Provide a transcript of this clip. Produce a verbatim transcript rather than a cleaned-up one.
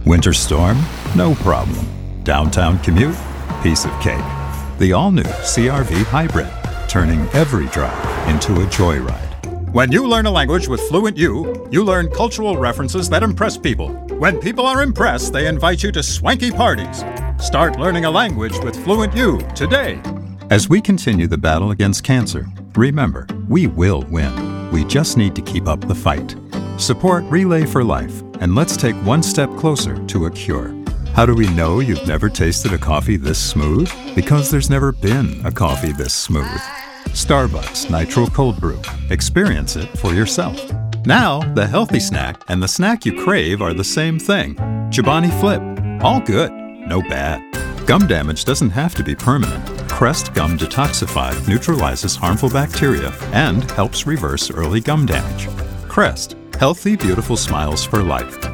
Winter storm? No problem. Downtown commute? Piece of cake. The all-new C R V Hybrid, turning every drive into a joyride. When you learn a language with Fluent U, you learn cultural references that impress people. When people are impressed, they invite you to swanky parties. Start learning a language with Fluent U today. As we continue the battle against cancer, remember, we will win. We just need to keep up the fight. Support Relay for Life, and let's take one step closer to a cure. How do we know you've never tasted a coffee this smooth? Because there's never been a coffee this smooth. Starbucks Nitro Cold Brew. Experience it for yourself. Now, the healthy snack and the snack you crave are the same thing. Chobani Flip. All good, no bad. Gum damage doesn't have to be permanent. Crest Gum Detoxify neutralizes harmful bacteria and helps reverse early gum damage. Crest. Healthy, beautiful smiles for life.